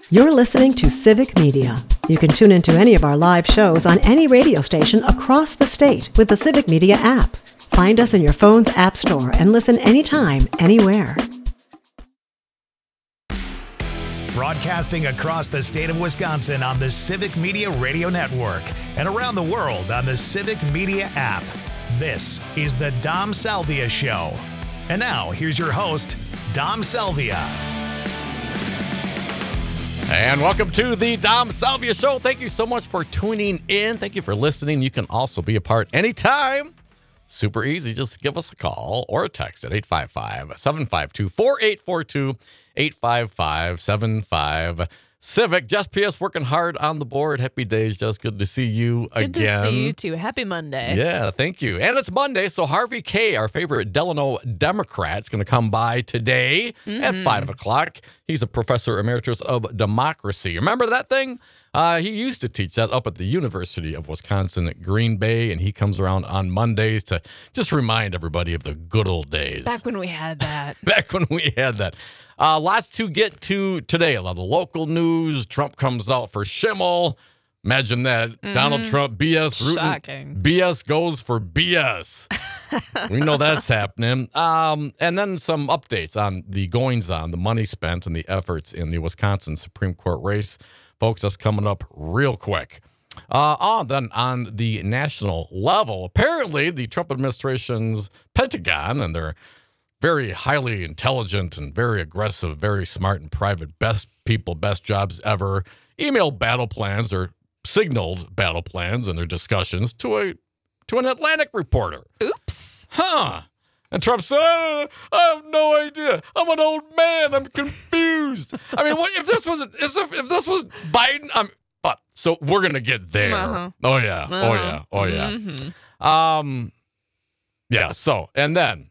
You're listening to Civic Media. You can tune into any of our live shows on any radio station across the state with the Civic Media app. Find us in your phone's app store and listen anytime, anywhere. Broadcasting across the state of Wisconsin on the Civic Media Radio Network and around the world on the Civic Media app. This is the Dom Salvia Show. And now, here's your host, Dom Salvia. And welcome to the Dom Salvia Show. Thank you so much for tuning in. Thank you for listening. You can also be a part anytime. Super easy. Just give us a call or a text at 855-752-4842, 855-75-CIVIC. Jess P.S. working hard on the board. Happy days, Jess. Good to see you again. Good to see you, too. Happy Monday. Yeah, thank you. And it's Monday, so Harvey Kaye, our favorite Delano Democrat, is going to come by today at 5 o'clock. He's a professor emeritus of democracy. Remember that thing? He used to teach that up at the University of Wisconsin at Green Bay, and he comes around on Mondays to just remind everybody of the good old days. Back when we had that. Lots to get to today. A lot of local news. Trump comes out for Schimmel. Imagine that. Donald Trump, BS. Shocking. BS goes for BS. We know that's happening. And then some updates on the goings-on, the money spent, and the efforts in the Wisconsin Supreme Court race. Folks, that's coming up real quick. Then on the national level, apparently the Trump administration's Pentagon and their very highly intelligent and very aggressive, very smart and private, best people, best jobs ever, emailed battle plans or signaled battle plans in their discussions to an Atlantic reporter. Oops. And Trump said, I have no idea. I'm an old man. I'm confused. I mean, what if this was Biden? So we're gonna get there. Oh yeah. Yeah. So and then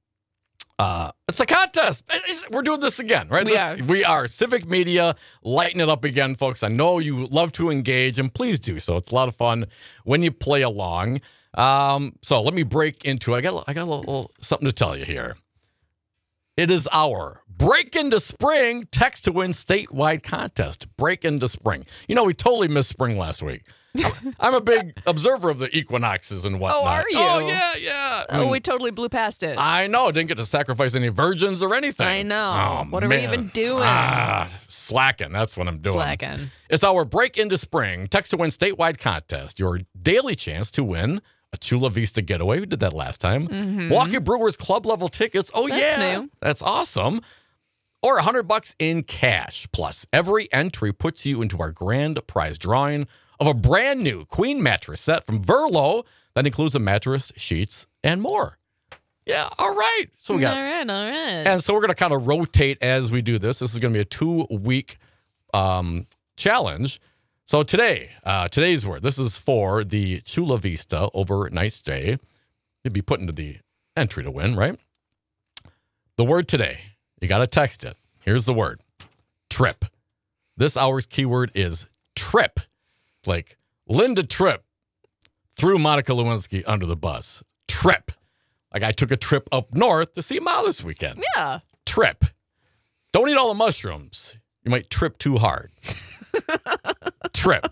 it's a contest. We're doing this again, right? We are Civic Media, lighten it up again, folks. I know you love to engage, and please do so. It's a lot of fun when you play along. So let me break into. I got a little something to tell you here. It is our Break into Spring text to win statewide contest. Break into Spring. You know, we totally missed spring last week. I'm a big observer of the equinoxes and whatnot. Oh, are you? Oh, yeah. Oh, we totally blew past it. I know. Didn't get to sacrifice any virgins or anything. I know. Oh, what are we even doing? Slacking. That's what I'm doing. Slacking. It's our Break into Spring text to win statewide contest. Your daily chance to win a Chula Vista getaway. We did that last time. Milwaukee Brewers club level tickets. Oh, That's new. That's awesome. Or $100 in cash. Plus, every entry puts you into our grand prize drawing of a brand new queen mattress set from Verlo that includes a mattress, sheets, and more. Yeah, all right. So we got all right. And so we're going to kind of rotate as we do this. This is going to be a 2-week challenge. So today's word, this is for the Chula Vista overnight stay. You'd be put into the entry to win, right? The word today, you got to text it. Here's the word, trip. This hour's keyword is trip. Like Linda Tripp threw Monica Lewinsky under the bus. Trip. Like I took a trip up north to see Ma this weekend. Yeah. Trip. Don't eat all the mushrooms. You might trip too hard. Trip.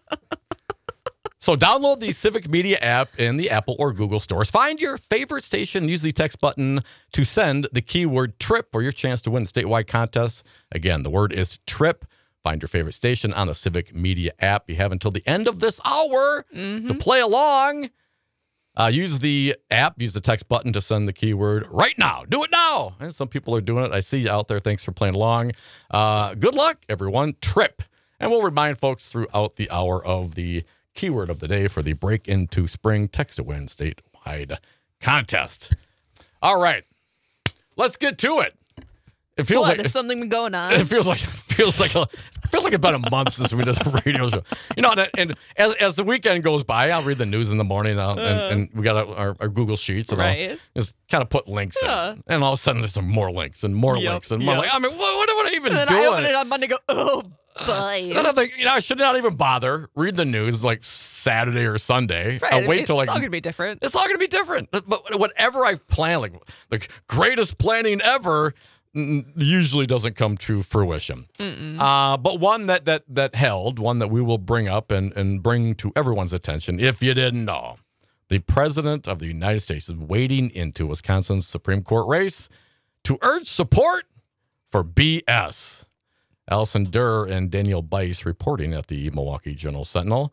So download the Civic Media app in the Apple or Google stores. Find your favorite station. Use the text button to send the keyword trip for your chance to win the statewide contest. Again, the word is trip. Find your favorite station on the Civic Media app. You have until the end of this hour to play along. Use the app, use the text button to send the keyword right now. Do it now. And some people are doing it. I see you out there. Thanks for playing along. Good luck, everyone. Trip. And we'll remind folks throughout the hour of the keyword of the day for the Break into Spring Text to Win statewide contest. All right. Let's get to it. It feels Is something going on? It feels like about a month since we did a radio show. You know, and as the weekend goes by, I'll read the news in the morning, and we got our Google Sheets, and I'll just kind of put links in, and all of a sudden there's some more links and more links and more. Like, I mean, what am I even doing? And then I open it on Monday, and go, oh boy. Then I think, I should not even bother read the news like Saturday or Sunday. Right, I'll wait till it's all gonna be different. It's all gonna be different. But whatever I plan, like the greatest planning ever. usually doesn't come to fruition. But one that held, one that we will bring up and bring to everyone's attention, if you didn't know. The President of the United States is wading into Wisconsin's Supreme Court race to urge support for BS. Allison Durr and Daniel Bice reporting at the Milwaukee Journal-Sentinel.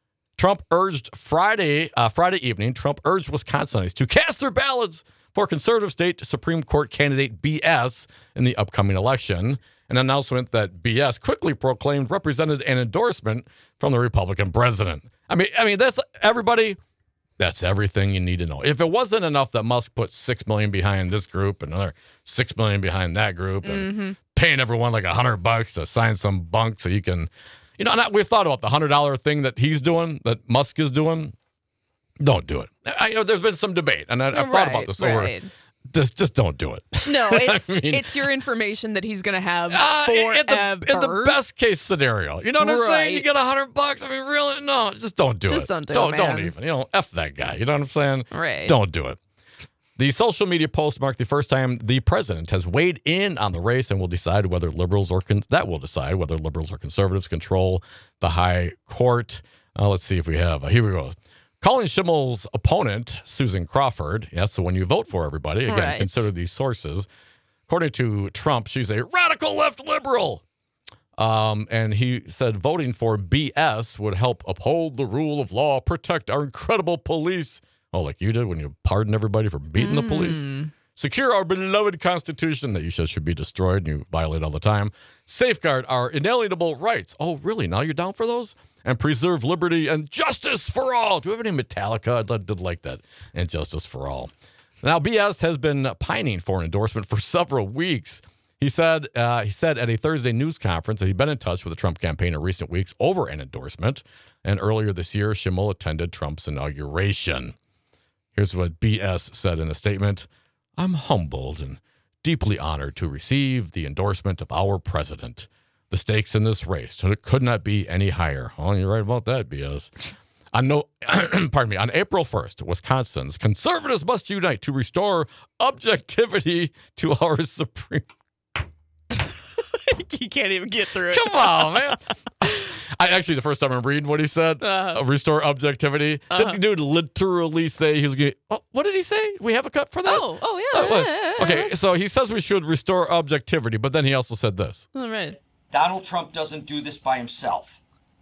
Friday evening, Trump urged Wisconsinites to cast their ballots for conservative state Supreme Court candidate BS in the upcoming election. An announcement that BS quickly proclaimed represented an endorsement from the Republican president. I mean, that's everybody. That's everything you need to know. If it wasn't enough that Musk put $6 million behind this group and another $6 million behind that group and paying everyone like $100 to sign some bunk so you can, we've thought about the $100 thing that he's doing, that Musk is doing. Don't do it. There's been some debate, and I've thought about this over. Just don't do it. No, it's your information that he's going to have forever. In the best case scenario. You know what I'm saying? You get $100. I mean, really? No, just don't do it. Just don't do it, man. Don't even. F that guy. You know what I'm saying? Right. Don't do it. The social media post marked the first time the president has weighed in on the race and will decide whether liberals or conservatives control the high court. Let's see if we have. Here we go. Colin Schimmel's opponent, Susan Crawford, that's the one you vote for, everybody. Again, consider these sources. According to Trump, she's a radical left liberal. And he said voting for BS would help uphold the rule of law, protect our incredible police. Oh, like you did when you pardoned everybody for beating the police. Secure our beloved Constitution that you said should be destroyed and you violate all the time. Safeguard our inalienable rights. Oh, really? Now you're down for those? And preserve liberty and justice for all. Do we have any Metallica? I did like that. And justice for all. Now, BS has been pining for an endorsement for several weeks. He said at a Thursday news conference that he'd been in touch with the Trump campaign in recent weeks over an endorsement. And earlier this year, Schimmel attended Trump's inauguration. Here's what BS said in a statement. I'm humbled and deeply honored to receive the endorsement of our president. The stakes in this race could not be any higher. Oh, you're right about that, BS. On April 1st, Wisconsin's conservatives must unite to restore objectivity to our Supreme. You can't even get through it. Come on, man. The first time I'm reading what he said, restore objectivity. Did the dude literally say he was going to, what did he say? We have a cut for that? Oh, yeah. Okay, so he says we should restore objectivity, but then he also said this. All right. Donald Trump doesn't do this by himself.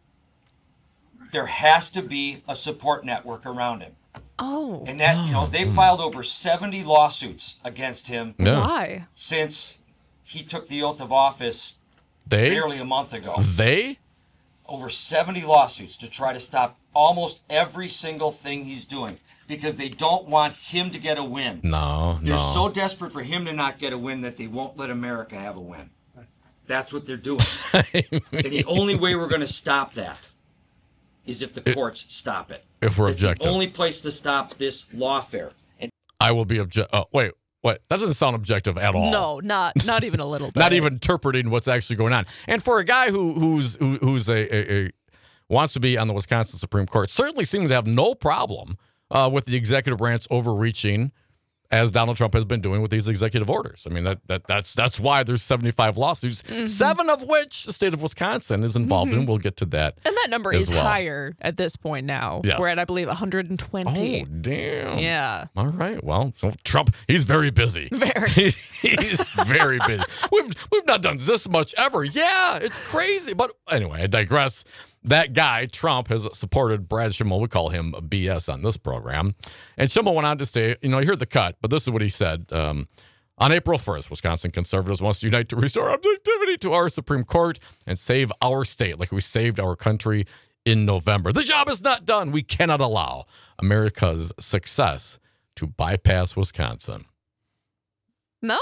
There has to be a support network around him. Oh. And that, they've filed over 70 lawsuits against him. Yeah. Why? Since he took the oath of office barely a month ago. Over 70 lawsuits to try to stop almost every single thing he's doing because they don't want him to get a win. They're so desperate for him to not get a win that they won't let America have a win. That's what they're doing. And the only way we're going to stop that is if the courts stop it. If we're it's objective. the only place to stop this lawfare. And I will be objective. Oh, wait. What? That doesn't sound objective at all. No, not even a little bit. Not even interpreting what's actually going on. And for a guy who's wants to be on the Wisconsin Supreme Court, certainly seems to have no problem with the executive branch overreaching, as Donald Trump has been doing with these executive orders. I mean, that's why there's 75 lawsuits, 7 of which the state of Wisconsin is involved in. We'll get to that. And that number is higher at this point now. Yes. We're at, I believe, 120. Oh, damn. Yeah. All right. Well, so Trump, he's very busy. Very. He's very busy. We've not done this much ever. Yeah, it's crazy. But anyway, I digress. That guy, Trump, has supported Brad Schimmel. We call him BS on this program. And Schimmel went on to say, you heard the cut, but this is what he said. On April 1st, Wisconsin conservatives must unite to restore objectivity to our Supreme Court and save our state like we saved our country in November. The job is not done. We cannot allow America's success to bypass Wisconsin. No?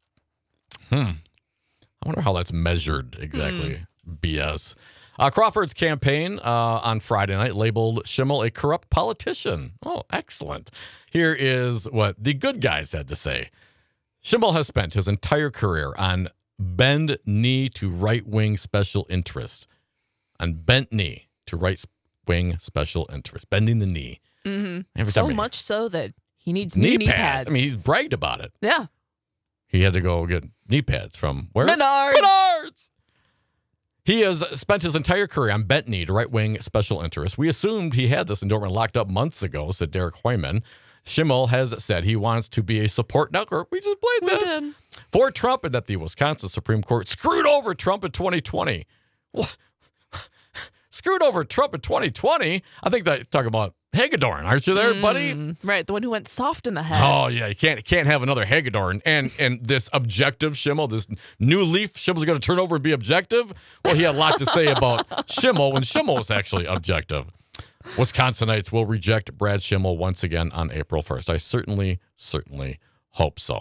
I wonder how that's measured exactly. BS. Crawford's campaign on Friday night labeled Schimmel a corrupt politician. Oh, excellent. Here is what the good guys had to say. Schimmel has spent his entire career on bend knee to right-wing special interests. On bent knee to right-wing special interests. Bending the knee. So much so that he needs knee pads. I mean, he's bragged about it. Yeah. He had to go get knee pads from where? Menards. He has spent his entire career on bent knee to right-wing special interests. We assumed he had this endowment locked up months ago, said Derek Hoyman. Schimmel has said he wants to be a support network. We just played that. For Trump, and that the Wisconsin Supreme Court screwed over Trump in 2020. What? Screwed over Trump in 2020? I think that talking about Hagedorn, aren't you there, buddy? Right, the one who went soft in the head. Oh, yeah, you can't have another Hagedorn. And this objective Schimmel, this new leaf, Schimmel's going to turn over and be objective? Well, he had a lot to say about Schimmel when Schimmel was actually objective. Wisconsinites will reject Brad Schimmel once again on April 1st. I certainly hope so.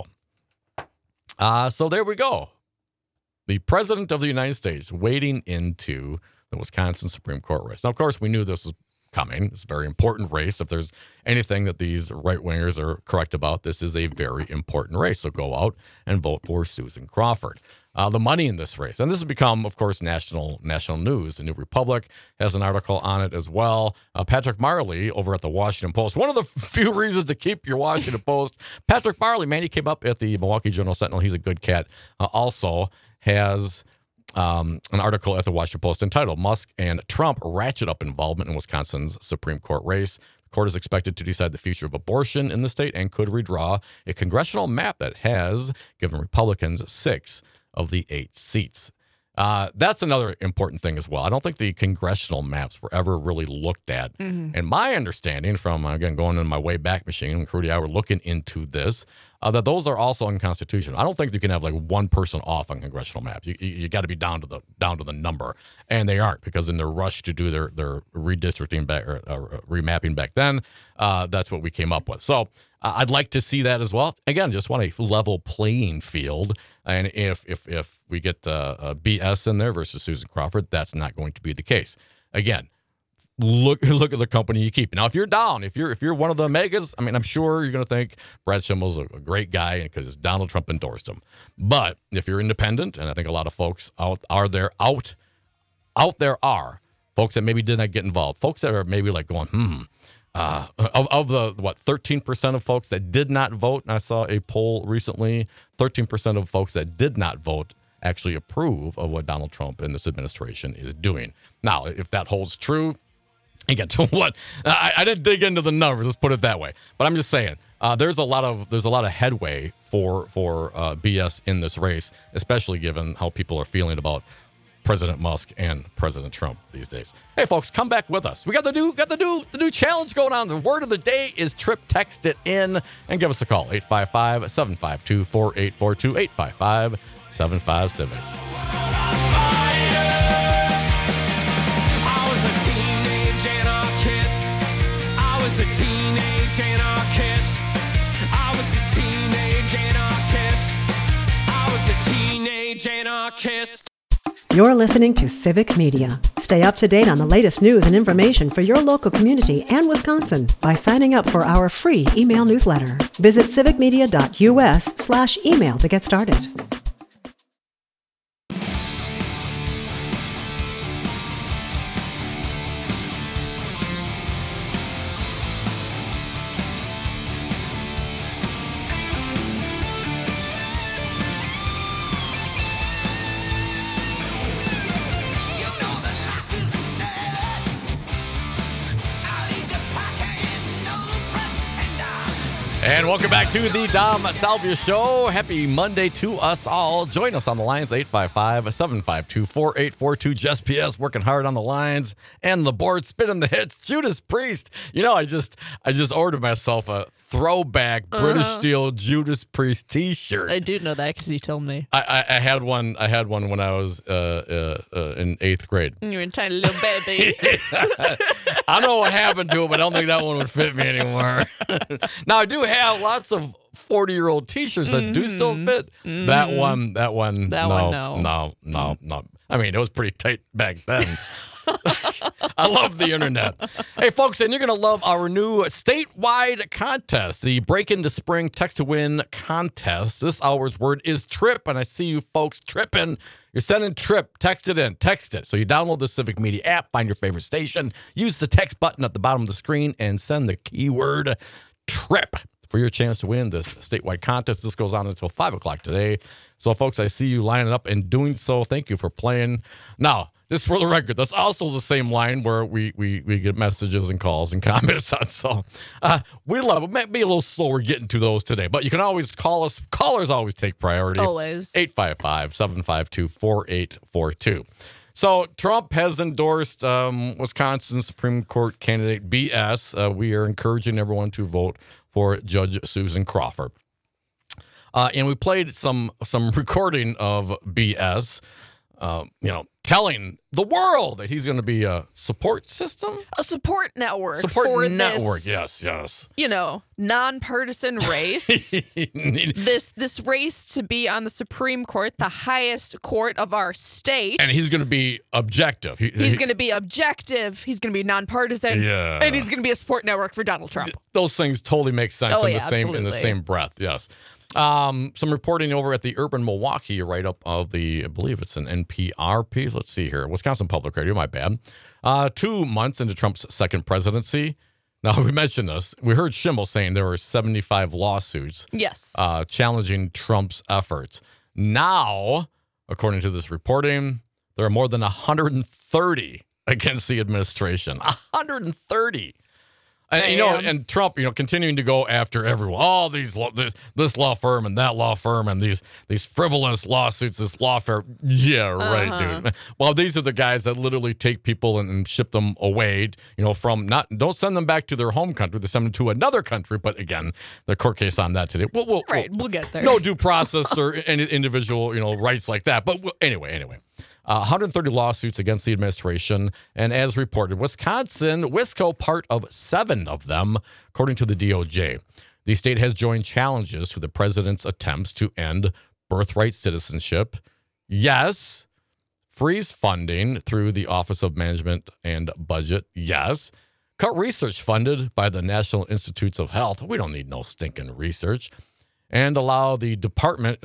So there we go. The President of the United States wading into the Wisconsin Supreme Court race. Now, of course, we knew this was coming. It's a very important race. If there's anything that these right-wingers are correct about, this is a very important race. So go out and vote for Susan Crawford. The money in this race, and this has become, of course, national news. The New Republic has an article on it as well. Patrick Marley over at the Washington Post. One of the few reasons to keep your Washington Post. Patrick Marley, man, he came up at the Milwaukee Journal-Sentinel. He's a good cat. Also has an article at the Washington Post entitled "Musk and Trump Ratchet Up Involvement in Wisconsin's Supreme Court Race." The court is expected to decide the future of abortion in the state and could redraw a congressional map that has given Republicans 6 of the 8 seats. That's another important thing as well. I don't think the congressional maps were ever really looked at. Mm-hmm. And my understanding from, again, going in my way back machine, and Crudy and I were looking into this, that those are also unconstitutional. I don't think you can have like one person off on congressional maps. You got to be down to the number, and they aren't, because in their rush to do their redistricting back or remapping back then, that's what we came up with. So I'd like to see that as well. Again, just want a level playing field. And if we get BS in there versus Susan Crawford, that's not going to be the case. Again, look at the company you keep. Now, if you're down, if you're one of the megas, I mean, I'm sure you're going to think Brad Schimmel's a great guy because Donald Trump endorsed him. But if you're independent, and I think a lot of folks out there are folks that maybe did not get involved, folks that are maybe like going, of the 13% of folks that did not vote, and I saw a poll recently, 13% of folks that did not vote actually approve of what Donald Trump and this administration is doing. Now, if that holds true, again, to what I didn't dig into the numbers, let's put it that way. But I'm just saying, there's a lot of headway for BS in this race, especially given how people are feeling about President Musk and President Trump these days. Hey, folks, come back with us. We got the new challenge going on. The word of the day is trip. Text it in and give us a call. 855-752-4842. 855-757. I was a teenage anarchist. I was a teenage anarchist. I was a teenage anarchist. I was a teenage anarchist. You're listening to Civic Media. Stay up to date on the latest news and information for your local community and Wisconsin by signing up for our free email newsletter. Visit civicmedia.us/email to get started. And welcome back to the Dom Salvia Show. Happy Monday to us all. Join us on the lines, 855-752-4842. Jess PS working hard on the lines and the board, spinning the hits. Judas Priest. You know, I just ordered myself a throwback British Steel Judas Priest T-shirt. I do know that because you told me. I had one when I was in 8th grade. You're a tiny little baby. I don't know what happened to it, but I don't think that one would fit me anymore. Now, I do have lots of 40-year-old T-shirts that do still fit. Mm-hmm. That one, no. I mean, it was pretty tight back then. I love the internet. Hey, folks, and you're going to love our new statewide contest, the Break Into Spring Text to Win contest. This hour's word is trip, and I see you folks tripping. You're sending trip. Text it in. Text it. So you download the Civic Media app, find your favorite station, use the text button at the bottom of the screen, and send the keyword trip for for your chance to win this statewide contest. This goes on until 5 o'clock today. So, folks, I see you lining up and doing so. Thank you for playing. Now, this for the record, that's also the same line where we get messages and calls and comments on. So we love it. Might be a little slower getting to those today, but you can always call us. Callers always take priority. Always. 855-752-4842. So Trump has endorsed Wisconsin Supreme Court candidate BS. We are encouraging everyone to vote for Judge Susan Crawford. And we played some recording of BS, telling the world that he's going to be a support system. A support network. Support network, this, yes. Nonpartisan race. this race to be on the Supreme Court, the highest court of our state. And he's going to be objective. He's going to be objective. He's going to be nonpartisan. Yeah. And he's going to be a support network for Donald Trump. Those things totally make sense in the absolutely. same breath, yes. Some reporting over at the Urban Milwaukee write-up of I believe it's an NPR piece. Let's see here. Wisconsin Public Radio, my bad. 2 months into Trump's second presidency. Now, we mentioned this. We heard Schimmel saying there were 75 lawsuits Yes. Challenging Trump's efforts. Now, according to this reporting, there are more than 130 against the administration. 130. And, and Trump, continuing to go after everyone. All these, this law firm and that law firm and these frivolous lawsuits, this law firm. Yeah, right, dude. Well, these are the guys that literally take people and ship them away, don't send them back to their home country. They send them to another country. But again, the court case on that today. We'll get there. No due process or any individual, rights like that. But anyway. 130 lawsuits against the administration, and as reported, Wisco part of 7 of them, according to the DOJ. The state has joined challenges to the president's attempts to end birthright citizenship. Yes. Freeze funding through the Office of Management and Budget. Yes. Cut research funded by the National Institutes of Health. We don't need no stinking research. And allow the Department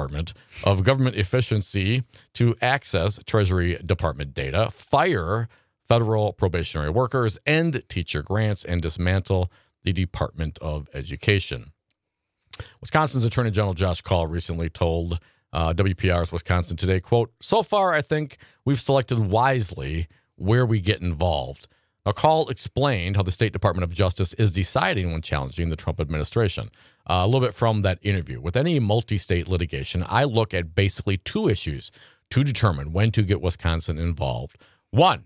of Government Efficiency to access Treasury Department data, fire federal probationary workers, end teacher grants, and dismantle the Department of Education. Wisconsin's Attorney General Josh Kaul recently told WPR's Wisconsin Today, quote, "So far, I think we've selected wisely where we get involved." Now, Kaul explained how the State Department of Justice is deciding when challenging the Trump administration. A little bit from that interview. With any multi-state litigation, I look at basically 2 issues to determine when to get Wisconsin involved. One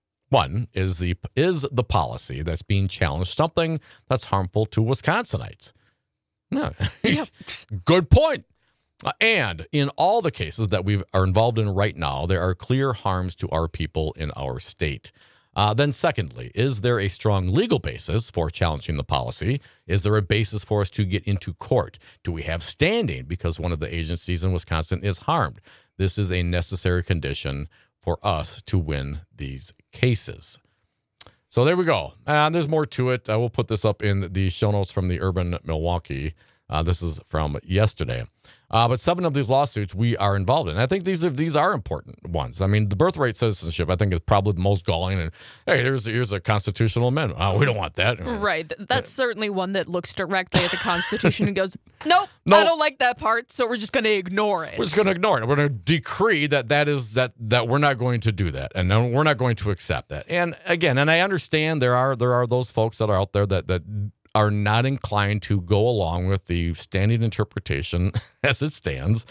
is the policy that's being challenged something that's harmful to Wisconsinites? No. Yep. Good point. And in all the cases that we are involved in right now, there are clear harms to our people in our state. Then secondly, is there a strong legal basis for challenging the policy? Is there a basis for us to get into court? Do we have standing because one of the agencies in Wisconsin is harmed? This is a necessary condition for us to win these cases. So there we go. There's more to it. I will put this up in the show notes from the Urban Milwaukee. This is from yesterday. But 7 of these lawsuits we are involved in. I think these are important ones. I mean, the birthright citizenship, I think, is probably the most galling. And hey, here's a constitutional amendment. Oh, we don't want that. Right. That's certainly one that looks directly at the Constitution and goes, nope, I don't like that part, so we're just going to ignore it. We're just going to ignore it. We're going to decree that we're not going to do that, and we're not going to accept that. And again, and I understand there are those folks that are out there that are not inclined to go along with the standing interpretation as it stands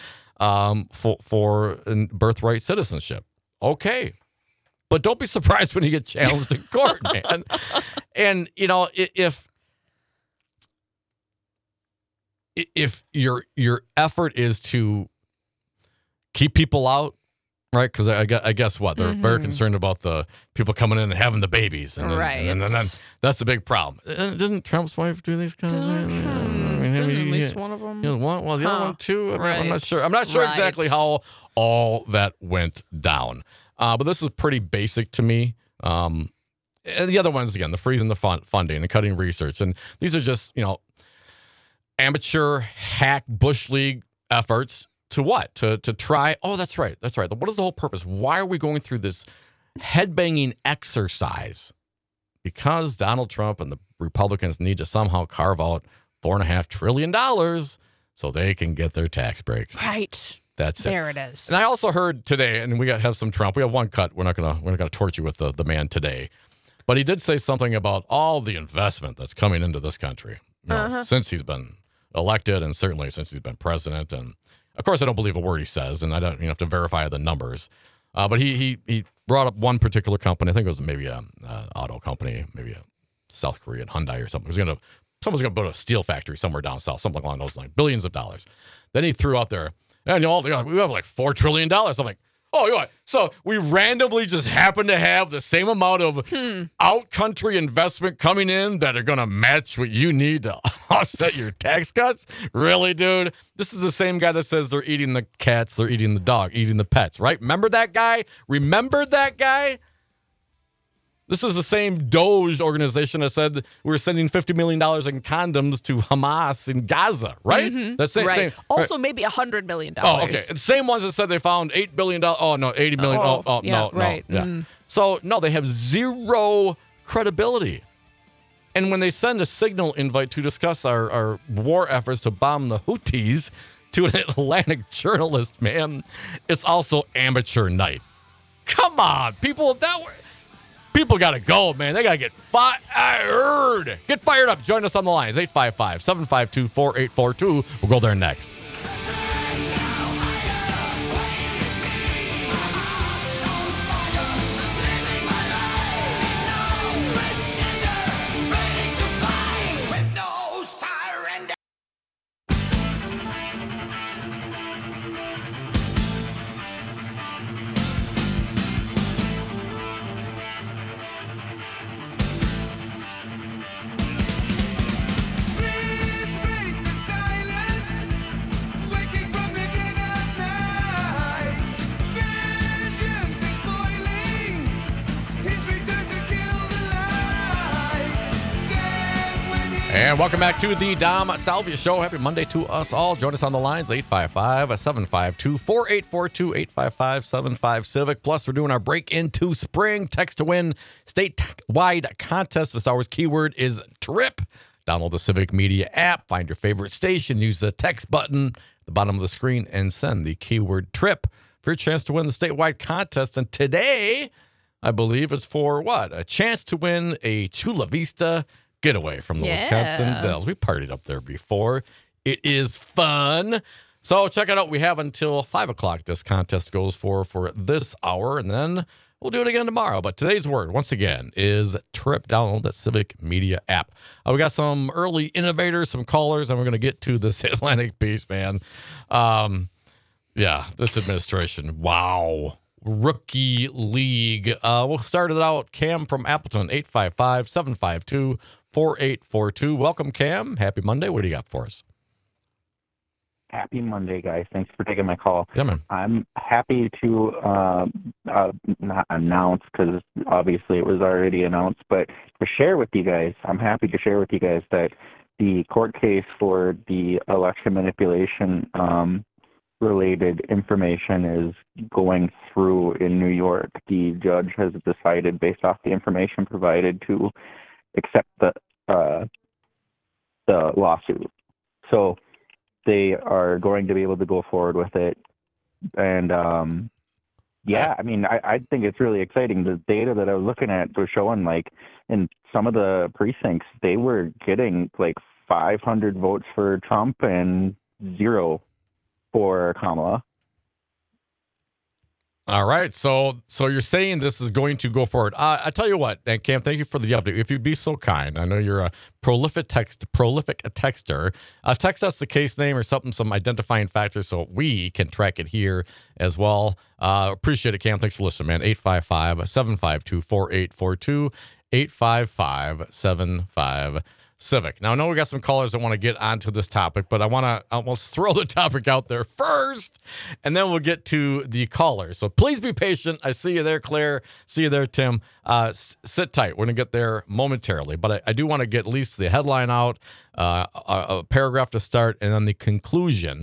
for birthright citizenship. Okay. But don't be surprised when you get challenged in court, man. And, if your effort is to keep people out, right? Because I guess what? They're very concerned about the people coming in and having the babies. And then, right. And then that's a big problem. Didn't Trump's wife do these kinds of things? At least one of them. The other one too? Right. I'm not sure. I'm not sure exactly how all that went down. But this is pretty basic to me. And the other ones, again, the freezing the funding and cutting research. And these are just, amateur hack Bush League efforts. To what? To try? Oh, that's right. What is the whole purpose? Why are we going through this headbanging exercise? Because Donald Trump and the Republicans need to somehow carve out $4.5 trillion so they can get their tax breaks. Right. That's there it is. And I also heard today, and we have some Trump. We have one cut. We're not gonna torch you with the man today, but he did say something about all the investment that's coming into this country since he's been elected, and certainly since he's been president. And of course, I don't believe a word he says, and I don't have to verify the numbers. But he brought up one particular company. I think it was maybe an auto company, maybe a South Korean Hyundai or something. Someone's gonna build a steel factory somewhere down south, something along those lines, billions of dollars. Then he threw out there. And we have like $4 trillion. I'm like, so we randomly just happen to have the same amount of out-country investment coming in that are going to match what you need to offset your tax cuts? Really, dude? This is the same guy that says they're eating the cats, they're eating the dog, eating the pets, right? Remember that guy? This is the same Doge organization that said we're sending $50 million in condoms to Hamas in Gaza, right? Mm-hmm. That's same. Also, maybe $100 million. Oh, okay. The same ones that said they found $8 billion. Oh, no, $80 million. Right. No. Yeah. So, no, they have zero credibility. And when they send a signal invite to discuss our war efforts to bomb the Houthis to an Atlantic journalist, man, it's also amateur night. Come on, people. People got to go, man. They got to get fired. Get fired up. Join us on the lines. 855-752-4842. We'll go there next. And welcome back to the Dom Salvia Show. Happy Monday to us all. Join us on the lines, 855-752-4842, 855-75-CIVIC. Plus, we're doing our break into spring text to win statewide contest. This hour's keyword is TRIP. Download the Civic Media app, find your favorite station, use the text button at the bottom of the screen, and send the keyword TRIP for your chance to win the statewide contest. And today, I believe it's for what? A chance to win a Chula Vista getaway from the Wisconsin Dells. We partied up there before. It is fun. So check it out. We have until 5 o'clock this contest goes for this hour, and then we'll do it again tomorrow. But today's word, once again, is TRIP. Download that Civic Media app. We got some early innovators, some callers, and we're going to get to this Atlantic piece, man. This administration, wow. Rookie league. We'll start it out. Cam from Appleton, 855-752-4842. Welcome, Cam. Happy Monday. What do you got for us? Happy Monday, guys. Thanks for taking my call. Yeah, man. I'm happy to not announce, because obviously it was already announced, but to share with you guys, I'm happy to share with you guys that the court case for the election manipulation related information is going through in New York. The judge has decided, based off the information provided, to accept the lawsuit. So they are going to be able to go forward with it. And I mean, I think it's really exciting. The data that I was looking at was showing, like, in some of the precincts, they were getting like 500 votes for Trump and 0 for Kamala. All right, so you're saying this is going to go forward. I tell you what, and Cam, thank you for the update. If you'd be so kind, I know you're a prolific texter. Text us the case name or some identifying factor so we can track it here as well. Appreciate it, Cam. Thanks for listening, man. 855-752-4842, 855-75 Civic. Now, I know we got some callers that want to get onto this topic, but I want to almost throw the topic out there first, and then we'll get to the callers. So please be patient. I see you there, Claire. See you there, Tim. Sit tight. We're going to get there momentarily, but I do want to get at least the headline out, a paragraph to start, and then the conclusion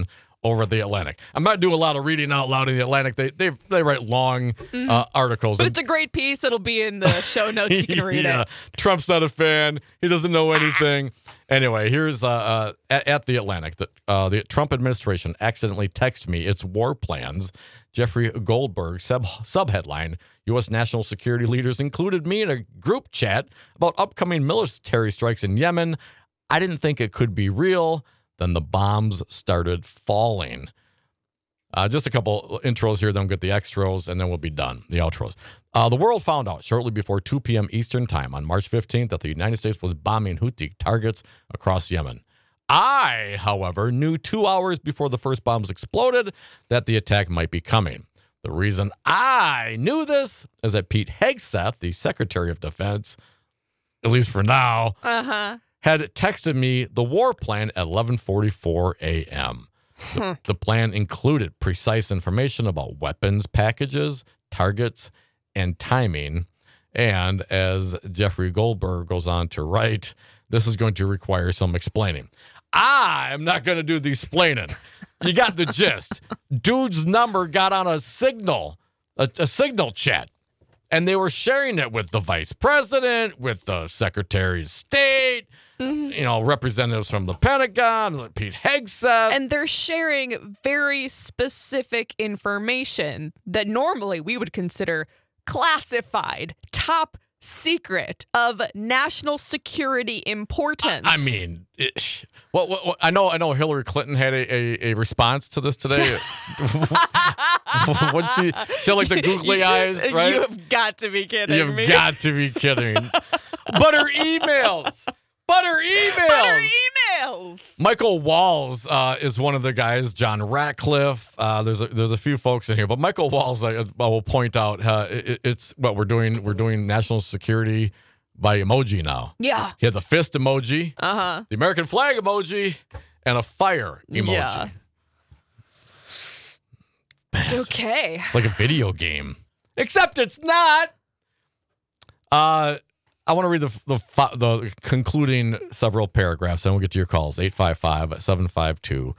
over at The Atlantic. I'm not doing a lot of reading out loud in The Atlantic. They write long articles. But it's a great piece. It'll be in the show notes. You can read it. Trump's not a fan. He doesn't know anything. Anyway, here's at The Atlantic. The Trump administration accidentally texted me its war plans. Jeffrey Goldberg subheadline, U.S. national security leaders included me in a group chat about upcoming military strikes in Yemen. I didn't think it could be real. Then the bombs started falling. Just a couple intros here, then we'll get the extras, and then we'll be done, the outros. The world found out shortly before 2 p.m. Eastern Time on March 15th that the United States was bombing Houthi targets across Yemen. I, however, knew 2 hours before the first bombs exploded that the attack might be coming. The reason I knew this is that Pete Hegseth, the Secretary of Defense, at least for now, had texted me the war plan at 11:44 a.m. The plan included precise information about weapons packages, targets, and timing. And as Jeffrey Goldberg goes on to write, this is going to require some explaining. I'm not going to do the explaining. You got the gist. Dude's number got on a signal, a signal chat. And they were sharing it with the vice president, with the secretary of state, representatives from the Pentagon, Pete Hegseth. And they're sharing very specific information that normally we would consider classified, top secret, of national security importance. I mean, I know Hillary Clinton had a response to this today. What she had like the googly eyes, right? You have got to be kidding me. You've got to be kidding. But her emails. Michael Walls is one of the guys. John Ratcliffe. There's a few folks in here, but Michael Walls, I will point out, it's what we're doing. We're doing national security by emoji now. Yeah. He had the fist emoji, the American flag emoji, and a fire emoji. Yeah. Okay. It's like a video game, except it's not. I want to read the concluding several paragraphs, and we'll get to your calls. 855-752-4842,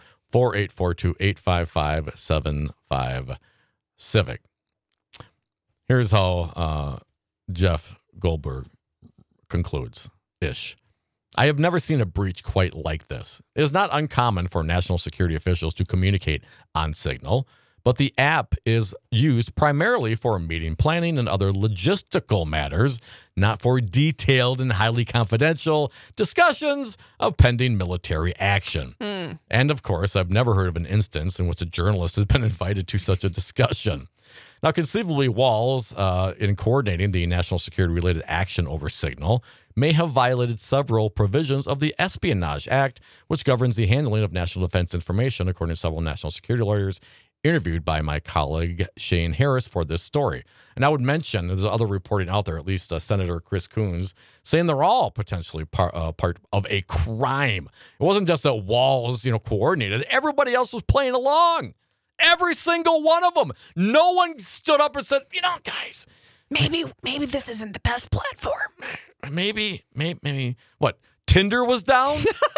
848-855-75-CIVIC. Here's how Jeff Goldberg concludes-ish. I have never seen a breach quite like this. It is not uncommon for national security officials to communicate on Signal, but the app is used primarily for meeting planning and other logistical matters, not for detailed and highly confidential discussions of pending military action. And of course, I've never heard of an instance in which a journalist has been invited to such a discussion. Now, conceivably, Walls, in coordinating the national security-related action over Signal, may have violated several provisions of the Espionage Act, which governs the handling of national defense information, according to several national security lawyers interviewed by my colleague Shane Harris for this story. And I would mention, there's other reporting out there, at least Senator Chris Coons, saying they're all potentially part of a crime. It wasn't just that Walls, coordinated. Everybody else was playing along. Every single one of them. No one stood up and said, guys, maybe this isn't the best platform. Maybe what? Tinder was down?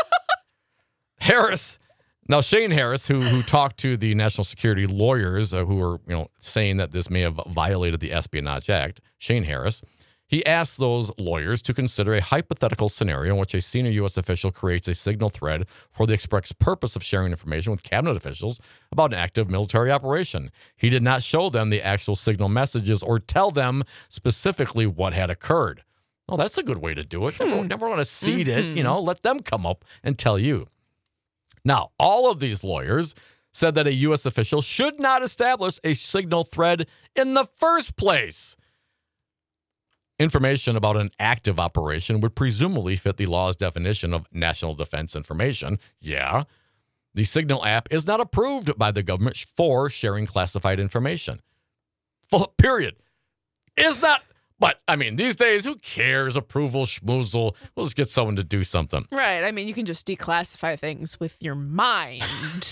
Harris. Now, Shane Harris, who talked to the national security lawyers who were, saying that this may have violated the Espionage Act, Shane Harris, he asked those lawyers to consider a hypothetical scenario in which a senior U.S. official creates a signal thread for the express purpose of sharing information with cabinet officials about an active military operation. He did not show them the actual signal messages or tell them specifically what had occurred. Oh, that's a good way to do it. Never want to seed it, let them come up and tell you. Now, all of these lawyers said that a U.S. official should not establish a signal thread in the first place. Information about an active operation would presumably fit the law's definition of national defense information. Yeah. The Signal app is not approved by the government for sharing classified information. Period. Is not. But, I mean, these days, who cares? Approval, schmoozle. We'll just get someone to do something. Right. I mean, you can just declassify things with your mind.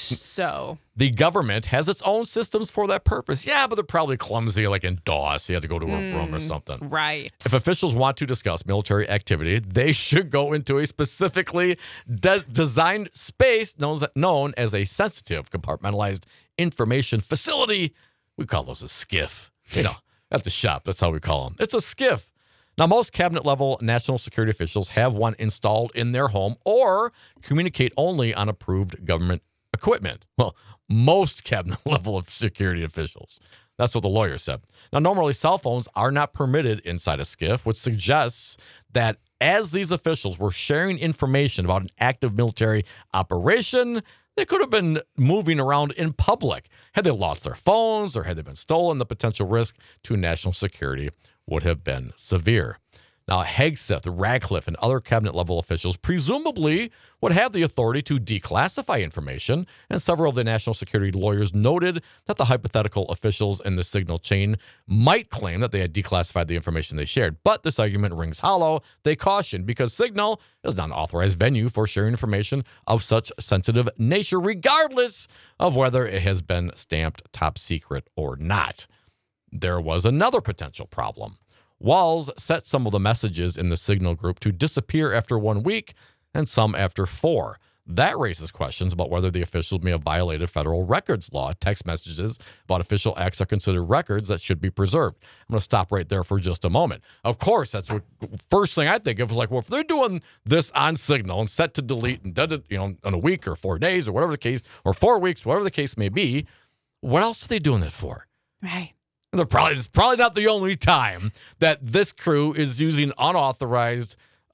So the government has its own systems for that purpose. Yeah, but they're probably clumsy, like in DOS. You have to go to a room or something. Right. If officials want to discuss military activity, they should go into a specifically designed space known as a sensitive compartmentalized information facility. We call those a SCIF. You know, at the shop, that's how we call them. It's a SCIF. Now, most cabinet-level national security officials have one installed in their home or communicate only on approved government equipment. Well, most cabinet-level of security officials. That's what the lawyer said. Now, normally, cell phones are not permitted inside a SCIF, which suggests that as these officials were sharing information about an active military operation, they could have been moving around in public. Had they lost their phones or had they been stolen, the potential risk to national security would have been severe. Now, Hegseth, Radcliffe, and other cabinet-level officials presumably would have the authority to declassify information, and several of the national security lawyers noted that the hypothetical officials in the signal chain might claim that they had declassified the information they shared. But this argument rings hollow, they cautioned, because Signal is not an authorized venue for sharing information of such sensitive nature, regardless of whether it has been stamped top secret or not. There was another potential problem. Walls set some of the messages in the Signal group to disappear after 1 week and some after 4. That raises questions about whether the officials may have violated federal records law. Text messages about official acts are considered records that should be preserved. I'm going to stop right there for just a moment. Of course, that's what first thing I think of is like, well, if they're doing this on Signal and set to delete and does it, in a week or 4 days or whatever the case, or 4 weeks, whatever the case may be, what else are they doing it for? Right. It's probably not the only time that this crew is using unauthorized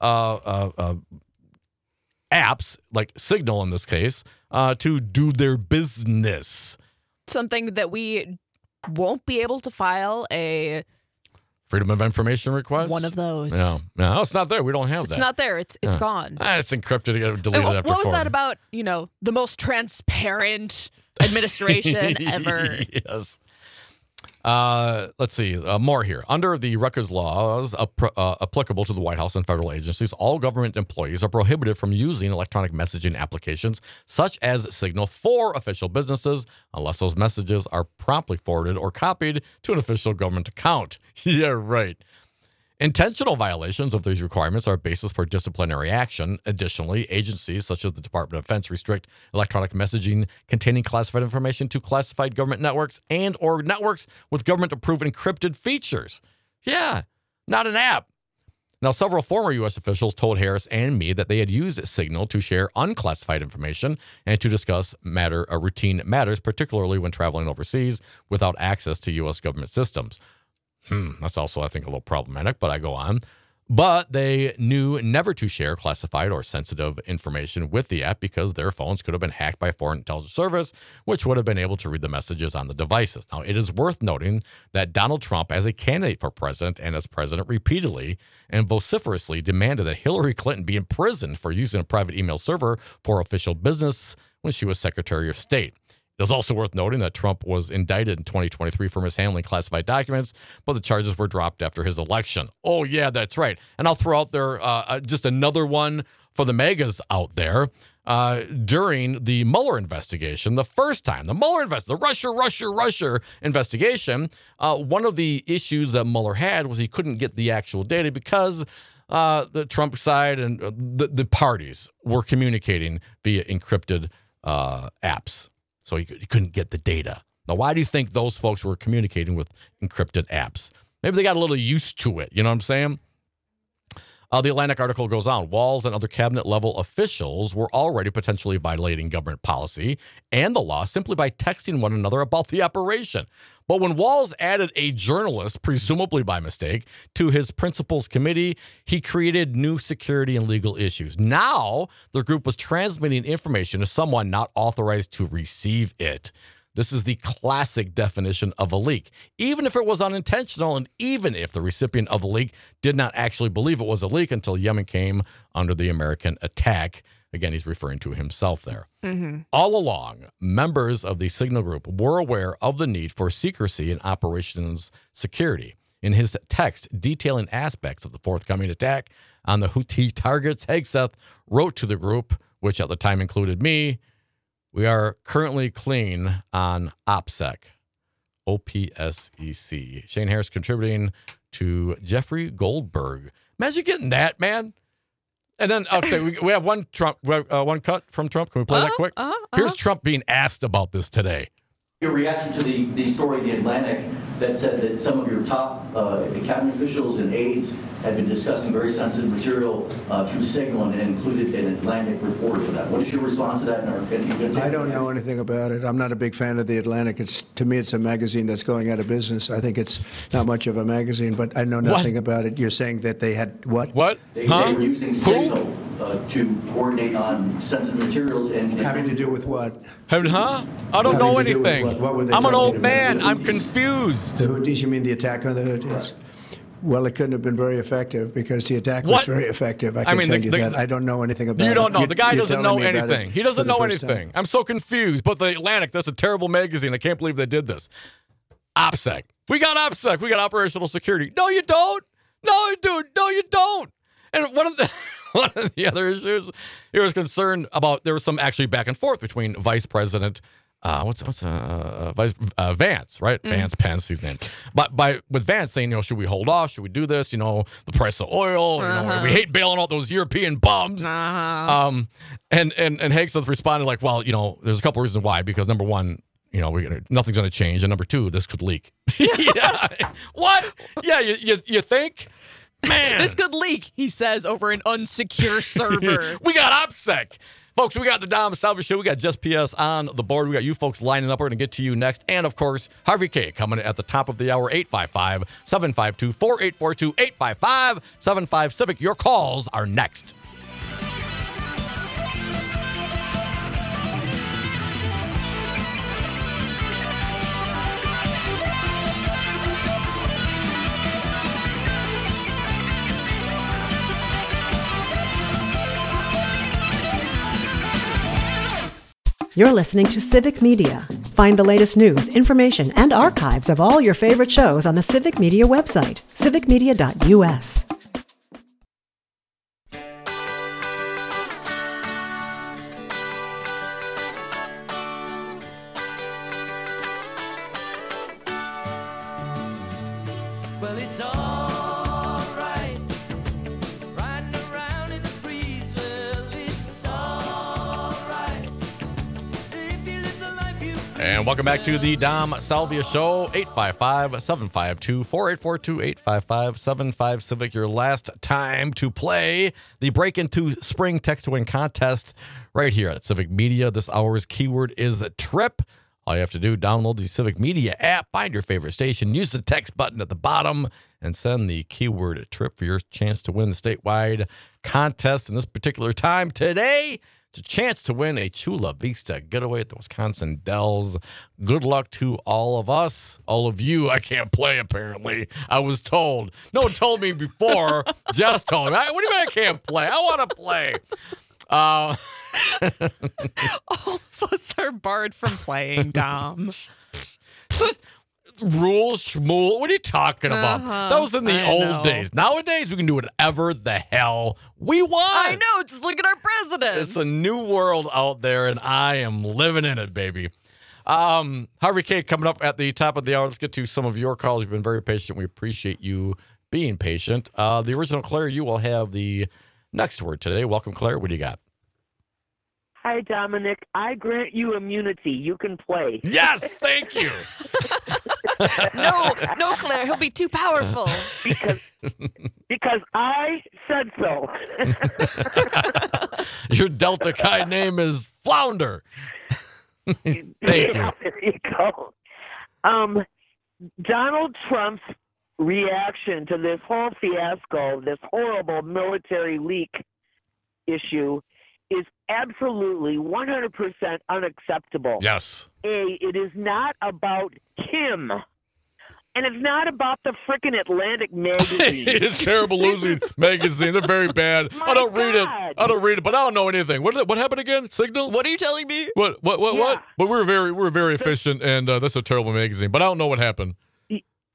apps, like Signal in this case, to do their business. Something that we won't be able to file a Freedom of Information request? One of those. No, it's not there. We don't have that. It's not there. It's gone. It's encrypted. You got to delete it after 4. What was that about, the most transparent administration ever? Yes. Let's see. More here. Under the records laws applicable to the White House and federal agencies, all government employees are prohibited from using electronic messaging applications such as Signal for official businesses unless those messages are promptly forwarded or copied to an official government account. Yeah, right. Intentional violations of these requirements are a basis for disciplinary action. Additionally, agencies such as the Department of Defense restrict electronic messaging containing classified information to classified government networks and or networks with government-approved encrypted features. Yeah, not an app. Now, several former U.S. officials told Harris and me that they had used Signal to share unclassified information and to discuss routine matters, particularly when traveling overseas without access to U.S. government systems. That's also, I think, a little problematic, but I go on. But they knew never to share classified or sensitive information with the app because their phones could have been hacked by a foreign intelligence service, which would have been able to read the messages on the devices. Now, it is worth noting that Donald Trump, as a candidate for president and as president, repeatedly and vociferously demanded that Hillary Clinton be imprisoned for using a private email server for official business when she was Secretary of State. It is also worth noting that Trump was indicted in 2023 for mishandling classified documents, but the charges were dropped after his election. Oh, yeah, that's right. And I'll throw out there just another one for the megas out there. During the Mueller investigation, the first time, the Russia investigation, one of the issues that Mueller had was he couldn't get the actual data because the Trump side and the parties were communicating via encrypted apps. So he couldn't get the data. Now, why do you think those folks were communicating with encrypted apps? Maybe they got a little used to it. You know what I'm saying? The Atlantic article goes on. Walls and other cabinet-level officials were already potentially violating government policy and the law simply by texting one another about the operation. But when Walls added a journalist, presumably by mistake, to his principals committee, he created new security and legal issues. Now, the group was transmitting information to someone not authorized to receive it. This is the classic definition of a leak. Even if it was unintentional and even if the recipient of the leak did not actually believe it was a leak until Yemen came under the American attack. Again, he's referring to himself there. Mm-hmm. All along, members of the Signal Group were aware of the need for secrecy in operations security. In his text detailing aspects of the forthcoming attack on the Houthi targets, Hegseth wrote to the group, which at the time included me, "We are currently clean on OPSEC." OPSEC. Shane Harris contributing to Jeffrey Goldberg. Imagine getting that, man. And then, okay, we have one Trump, one cut from Trump. Can we play that quick? Here's Trump being asked about this today. Your reaction to the story in The Atlantic that said that some of your top cabinet officials and aides had been discussing very sensitive material through Signal and included an Atlantic reporter for that. What is your response to that? I don't know anything about it. I'm not a big fan of The Atlantic. To me, it's a magazine that's going out of business. I think it's not much of a magazine, but I know nothing about it. You're saying that they had what? What? They were using Signal to coordinate on sensitive materials and having to do with what? I don't know anything. What were they I'm an old talking man. about? I'm confused. The Houthis, you mean the attack on the Houthis? Well, it couldn't have been very effective because the attack was very effective. I can tell you that. I don't know anything about it. You don't know. The guy doesn't know anything. He doesn't know anything. Time. I'm so confused. But The Atlantic, that's a terrible magazine. I can't believe they did this. OPSEC. We got OPSEC. We got operational security. No, you don't. No, dude. No, you don't. And one of the other issues, he was concerned about, there was some actually back and forth between Vice President Vance, right? Vance Pence, his name. But with Vance saying, should we hold off? Should we do this? The price of oil. We hate bailing out those European bums. And Hegseth responded like, well, there's a couple reasons why. Because number one, nothing's going to change, and number two, this could leak. Yeah. What? Yeah, you think? Man, this could leak, he says, over an unsecure server. We got OPSEC. Folks, we got the Dom Salvia Show. We got Just PS on the board. We got you folks lining up. We're going to get to you next. And, of course, Harvey K coming at the top of the hour, 855-752-4842, 855-75-CIVIC. Your calls are next. You're listening to Civic Media. Find the latest news, information, and archives of all your favorite shows on the Civic Media website, civicmedia.us. Well, it's all right. Riding around in the breeze. Well, it's all right. If you live the life you... And welcome back to the Dom Salvia Show, 855-752-4842, 855-75-CIVIC. Your last time to play the Break Into Spring Text to Win contest right here at Civic Media. This hour's keyword is TRIP. All you have to do, download the Civic Media app, find your favorite station, use the text button at the bottom, and send the keyword TRIP for your chance to win the statewide contest. And this particular time today, it's a chance to win a Chula Vista getaway at the Wisconsin Dells. Good luck to all of us. All of you, I can't play, apparently. I was told. No one told me before. Jess told me. What do you mean I can't play? I want to play. All of us are barred from playing, Dom. Rules, schmool. What are you talking about? That was in the old days. Nowadays, we can do whatever the hell we want. I know. Just look at our president. It's a new world out there, and I am living in it, baby. Harvey K coming up at the top of the hour. Let's get to some of your calls. You've been very patient. We appreciate you being patient. The original Claire, you will have the next word today. Welcome, Claire. What do you got? Hi, Dominic. I grant you immunity. You can play. Yes, thank you. No, Claire. He'll be too powerful. Because I said so. Your Delta Chi name is Flounder. Thank you. There you go. Donald Trump's reaction to this whole fiasco, this horrible military leak issue, is absolutely 100% unacceptable. Yes. It is not about him. And it's not about the frickin' Atlantic magazine. It is terrible losing magazine. They're very bad. I don't read it, but I don't know anything. What happened again? Signal? What are you telling me? What? But we're very efficient, and that's a terrible magazine. But I don't know what happened.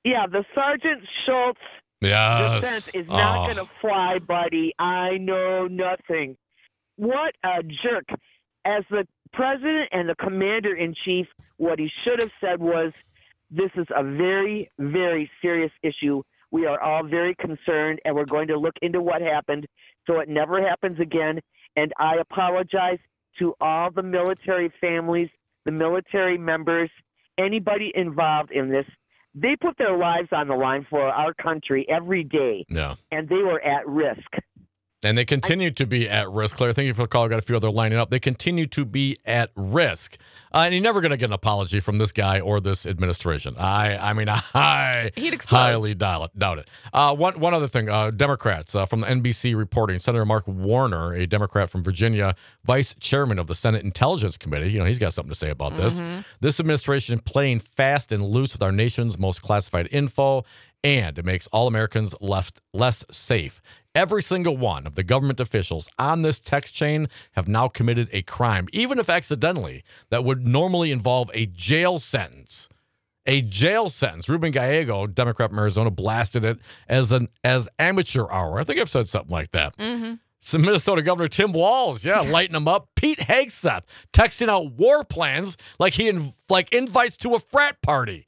Yeah, the Sergeant Schultz defense is not going to fly, buddy. I know nothing. What a jerk. As the president and the commander-in-chief, what he should have said was, this is a very, very serious issue. We are all very concerned, and we're going to look into what happened so it never happens again. And I apologize to all the military families, the military members, anybody involved in this. They put their lives on the line for our country every day, and they were at risk. And they continue to be at risk. Claire, thank you for the call. I've got a few other lining up. They continue to be at risk. And you're never going to get an apology from this guy or this administration. I highly doubt it. One other thing. Democrats from the NBC reporting, Senator Mark Warner, a Democrat from Virginia, vice chairman of the Senate Intelligence Committee, he's got something to say about this. This administration playing fast and loose with our nation's most classified info, and it makes all Americans less safe. Every single one of the government officials on this text chain have now committed a crime, even if accidentally, that would normally involve a jail sentence. A jail sentence. Ruben Gallego, Democrat from Arizona, blasted it as amateur hour. I think I've said something like that. So Minnesota Governor Tim Walz, lighting him up. Pete Hegseth texting out war plans like he invites to a frat party.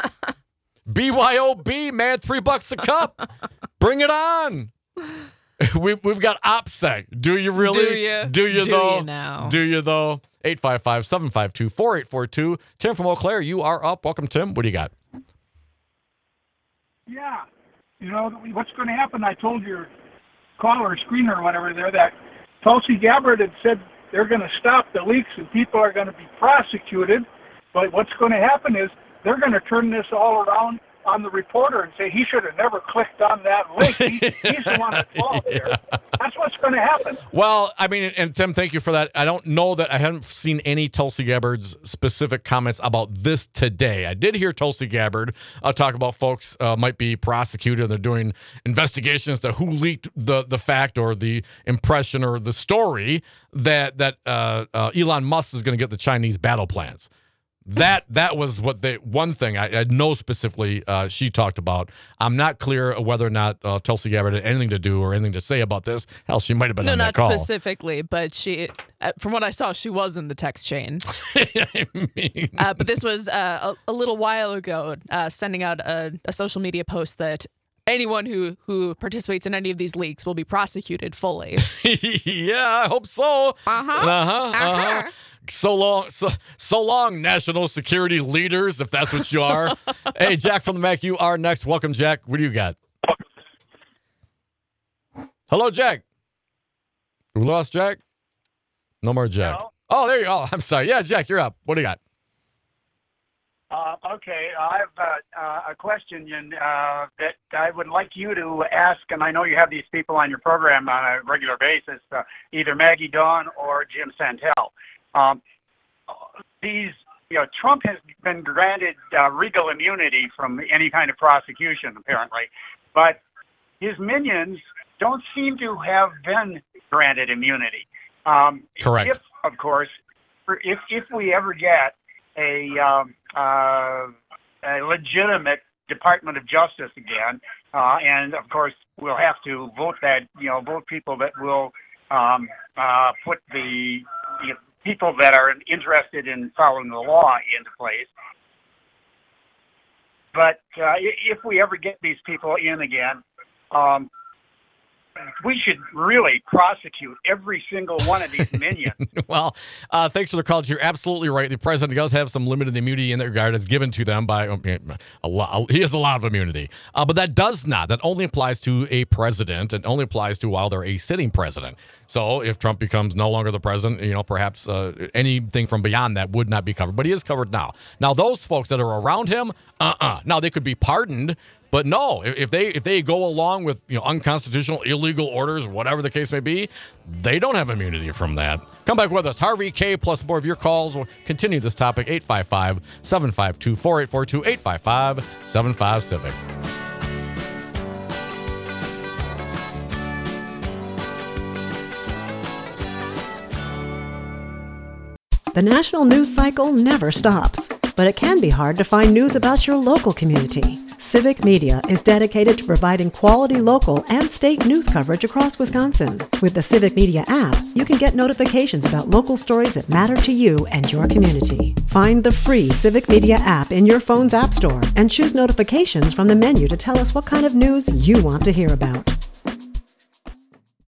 BYOB, man, $3 a cup. Bring it on. We've got OPSEC. Do you really? Do you though? Now? Do you though? 855-752-4842. Tim from Eau Claire, you are up. Welcome, Tim. What do you got? Yeah. What's going to happen? I told your caller or screener or whatever there that Tulsi Gabbard had said they're going to stop the leaks and people are going to be prosecuted. But what's going to happen is they're going to turn this all around on the reporter and say he should have never clicked on that link. He's the one at fault there. That's what's going to happen. Well, I mean, and Tim, thank you for that. I don't know that I haven't seen any Tulsi Gabbard's specific comments about this today. I did hear Tulsi Gabbard talk about folks might be prosecuted and they're doing investigations to who leaked the fact or the impression or the story that Elon Musk is going to get the Chinese battle plans. That was what one thing I know specifically she talked about. I'm not clear whether or not Tulsi Gabbard had anything to do or anything to say about this. Hell, she might have been on that call. No, not specifically, but she, from what I saw, she was in the text chain. But this was a little while ago, sending out a social media post that anyone who participates in any of these leaks will be prosecuted fully. Yeah, I hope so. So long, national security leaders, if that's what you are. Hey, Jack from the Mac, you are next. Welcome, Jack. What do you got? Hello, Jack. We lost Jack? No more Jack. Hello? Oh, there you go. I'm sorry. Yeah, Jack, you're up. What do you got? Okay, I have a question that I would like you to ask, and I know you have these people on your program on a regular basis, either Maggie Dawn or Jim Santel. Trump has been granted regal immunity from any kind of prosecution, apparently, but his minions don't seem to have been granted immunity. Correct. If, of course, if we ever get a legitimate Department of Justice again, and of course we'll have to vote people that will put the people that are interested in following the law into place. But if we ever get these people in again, we should really prosecute every single one of these minions. Well, thanks for the call. You're absolutely right. The president does have some limited immunity in that regard. It's given to them by a lot. He has a lot of immunity. But that that only applies to a president and only applies to while they're a sitting president. So if Trump becomes no longer the president, perhaps anything from beyond that would not be covered. But he is covered now. Now, those folks that are around him, Now, they could be pardoned. But no, if they go along with unconstitutional, illegal orders, whatever the case may be, they don't have immunity from that. Come back with us. Harvey K. plus more of your calls. We'll continue this topic. 855-752-4842, 855-75-CIVIC. The national news cycle never stops. but it can be hard to find news about your local community. Civic Media is dedicated to providing quality local and state news coverage across Wisconsin. With the Civic Media app, you can get notifications about local stories that matter to you and your community. Find the free Civic Media app in your phone's app store and choose notifications from the menu to tell us what kind of news you want to hear about.